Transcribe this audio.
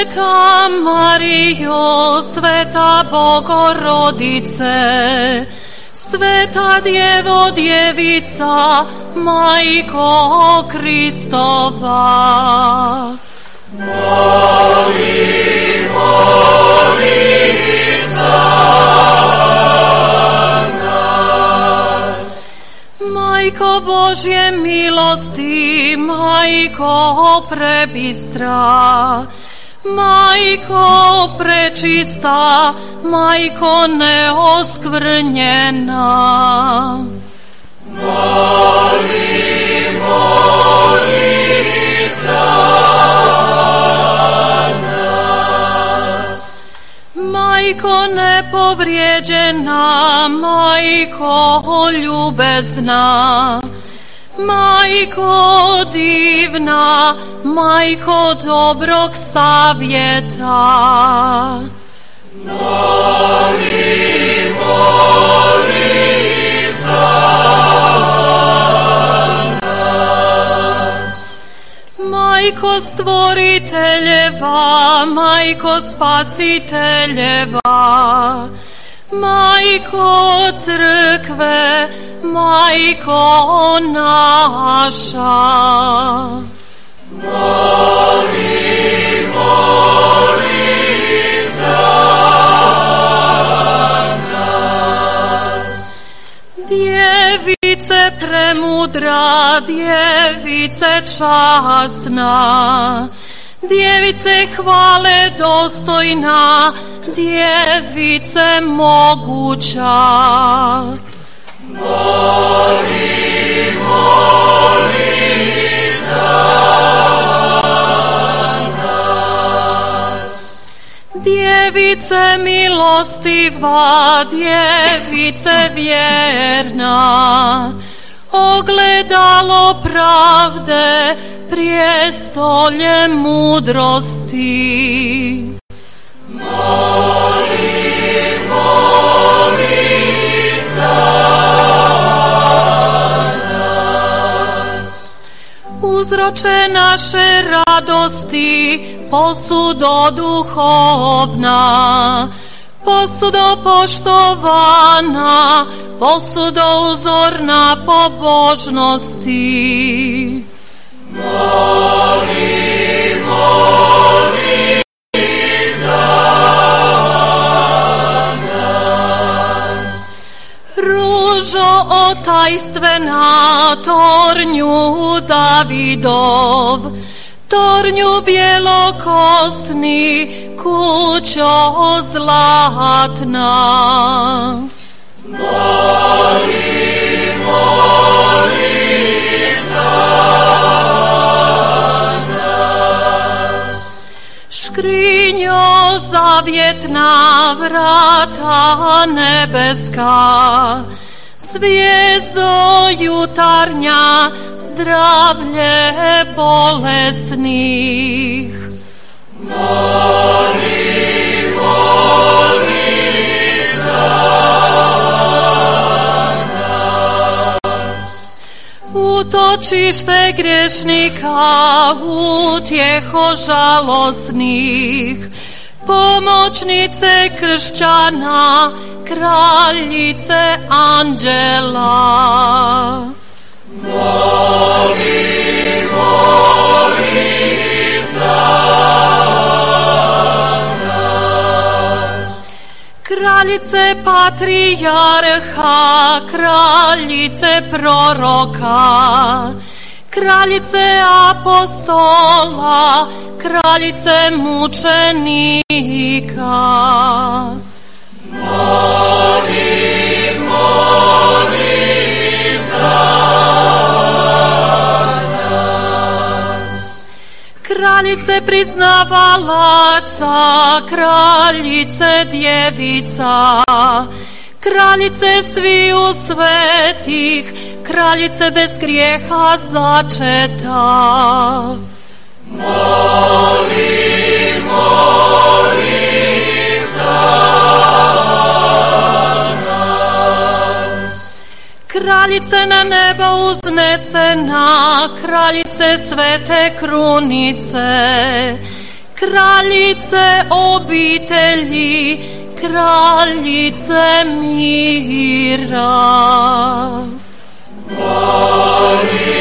Sveta Marijo, sveta Bogorodice, sveta Djevo, Djevica, Majko Kristova. Moli, moli za nas. Majko Božje milosti, Majko prebistra, Majko prečista, Majko neoskvrnjena. Moli, moli za nas. Majko nepovrijeđena, Majko ljubezna, Majko divna, Majko dobrog savjeta. Moli, moli za nas. Majko stvoriteljeva, Majko spasiteljeva, Majko crkve, Majko naša. Moli, moli za nas. Djevice premudra, djevice časna, djevice hvale dostojna, djevice moguća. Moli, moli za nas. Djevice milostiva, djevice vjerna, ogledalo pravde, prijestolje mudrosti. Moli, moli za nas. Uzroče naše radosti, posudo duhovna, posudo poštovana, posudo uzorna pobožnosti. Moli, moli za nas. Ružo otajstvena, tornju Davidov, tornju bjelokosni, kućo zlatna. Moli, moli za nas. Škrinjo zavjetna, vrata nebeska, zvijezdo jutarnja, zdravlje bolesnih. Moli, moli za nas. Utočište grešnika, utjeho žalosnih, pomoćnice kršćana, kraljice anđela. Moli, moli za nas. Kraljice patrijarha, kraljice proroka, kraljice apostola, kraljice mučenika. Moli, moli za nas. Kraljice priznavalaca, kraljice djevica, kraljice sviju svetih, kraljice bez grijeha začeta. Moli, moli za nas. Kraljice na nebo uznesena, kraljice svete krunice, kraljice obitelji, kraljice mira. Molimo